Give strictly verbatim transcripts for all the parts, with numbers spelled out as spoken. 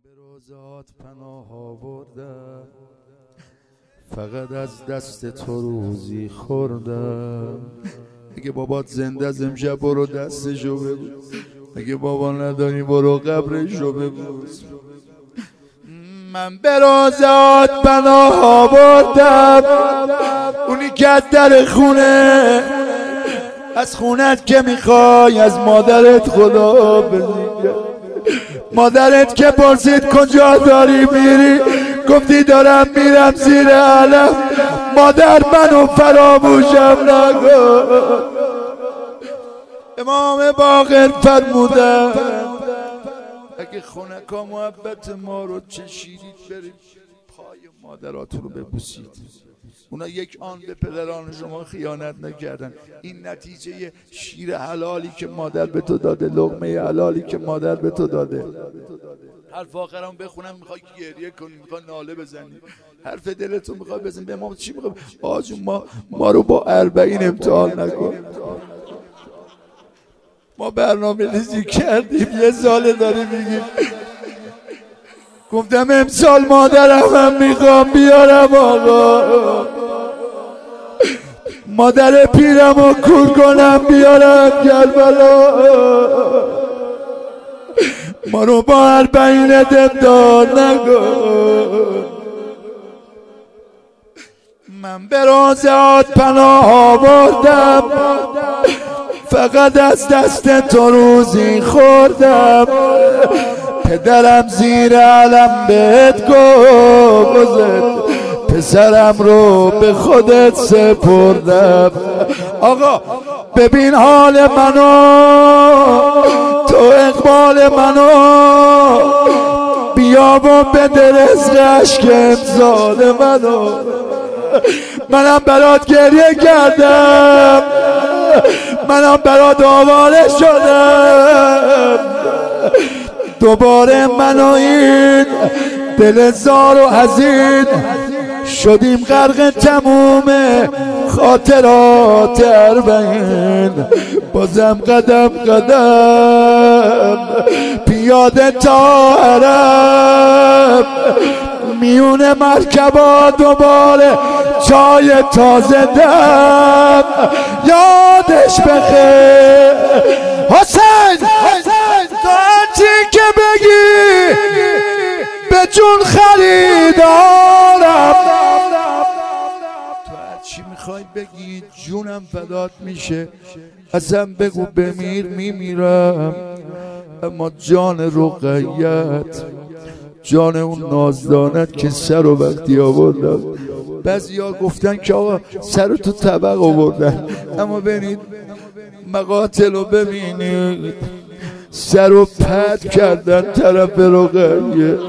به روزات پناه آوردم، فقط از دست تو روزی خوردم. اگه بابات زنده از امشب برو دستشو ببوس، اگه بابا نداری برو قبرشو ببوس. من به روزات پناه آوردم، اونی که از در خونه، از خونت که میخوای از مادرت خدا بزیگه. مادرت که پرسید کجا داری میری، گفتی دارم میرم زیر علم. مادر منو فراموشم نکن. امام باقر فرمودن اگه خونکا محبت ما رو چشیدید برید پای مادراتون رو ببوسید. اونا یک آن به پدران شما خیانت نکردن. این نتیجه شیر حلالی که مادر به تو داده، لقمه حلالی که مادر به تو داده. حرف آخرام بخونم میخوای گریه کنی، میخوای ناله بزنی، حرف دلتو میخوای بزنی. به ما چی میخوای؟ آجون ما ما رو با اربعین امتحان نکن. ما برنامه ریزی کردیم، یه ساله داری میگیم. گفتم امسال مادرم هم میخوام بیارم آقا، مادر پیرم رو کور کنم بیارم کربلا. ما رو با اربعین دمدار نکن. من به روزات پناه آوردم، فقط از دست تو روزی خوردم. پدرم زیر علم بهت گذاشت، پسرم رو به خودت سپردم. آقا ببین حال منو، تو اقبال منو، بیا و بده رزق عشق امسال منو. منم برات گریه کردم، منم برات آواره شدم. دوباره من و این دل زار و حزین شدیم غرق تموم خاطرات اربعین. بازم قدم قدم پیاده تا حرم، میون مرکبا دوباره چای تازه دم. یادش بخیر حسین، تو هرچی که بگی به جون خریدارم. تو هرچی میخوای بگی جونم فدات میشه. ازم بگو بمیر میمیرم. اما جان رقیت، جان اون نازدانت که سر و وقتی آوردم. بعضی ها گفتن که آقا سر تو طبق آوردن، اما ببینید مقاتل رو ببینید، سر و پد کردن طرف رقیه.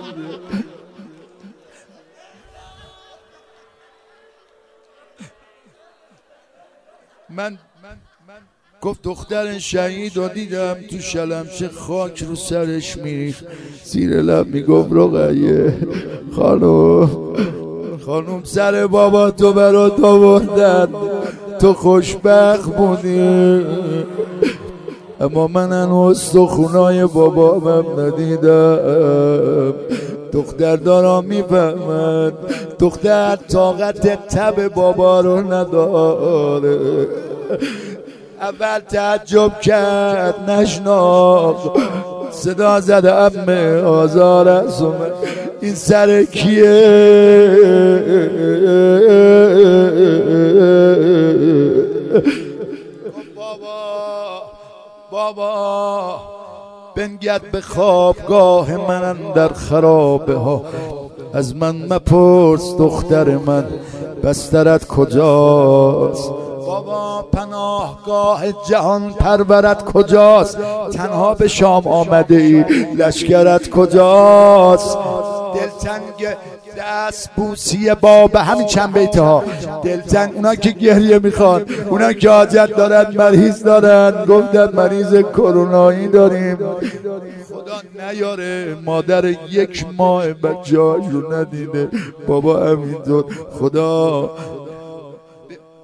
من گفت دختر شهید رو دیدم تو شلمچه، خاک رو سرش میریخت، زیر لب میگفت رقیه خانم خانم سر بابا تو برات آوردن، تو خوشبخت بودی. اما من هنوز استخونای بابامم ندیدم. دختر دارم میفهمد، دختر طاقت تب بابا رو نداره. اول تعجب کرد نشناخت، صدا زد عمه آزار از اومد، این سر کیه؟ بابا بابا بنگرد به خوابگاه من در خرابه ها، از من مپرس دختر من بسترت کجاست. بابا پناهگاه جهان پرورت کجاست؟ تنها به شام آمده ای لشکرت کجاست؟ دلتنگ دست بوسی بابا، همین چند بیته ها دلتنگ. اونا که گریه میخوان، اونا که حاجت دارن، مریض دارن، گفتن مریض کرونایی داریم. خدا نیاره مادر یک ماه بچه‌هاش رو ندیده، بابا همینطور. خدا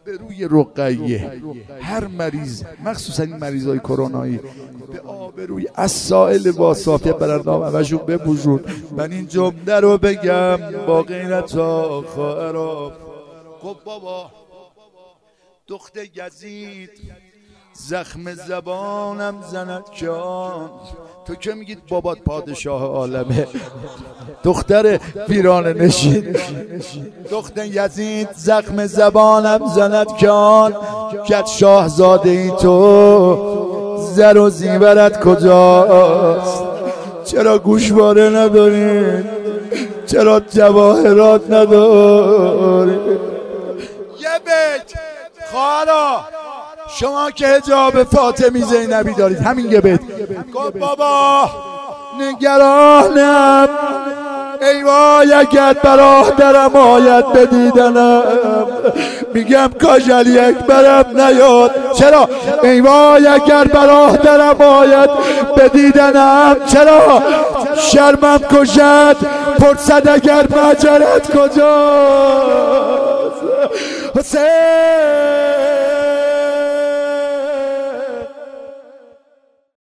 آبروی رقیه هر مریض، مخصوصا این مریضای کرونایی، به آبروی السائل با صافیه برندام همشون بپوشون. من این جمله رو بگم با غیرت ها خواهرام. خب بابا دختر یزید زخم زبانم زند جان، تو که میگید بابات پادشاه عالمه، دختر ویران نشین. دختر یزید زخم زبانم زند جان، کت شاهزاده ای تو زر و زیورت کجاست؟ چرا گوشواره ندارین؟ چرا جواهرات ندارین؟ یه بیت خواهرا شما که حجاب فاطمی زینبی دارید، همین یه بیت گفت بابا نگرانم ای وای اگر برادرم آید بدیدنم، میگم کاش علی اکبرم نیاد. چرا؟ ای وای اگر برادرم آید بدیدنم، چرا؟ شرمم کشد پرسد اگر مجرت کجاست. حسین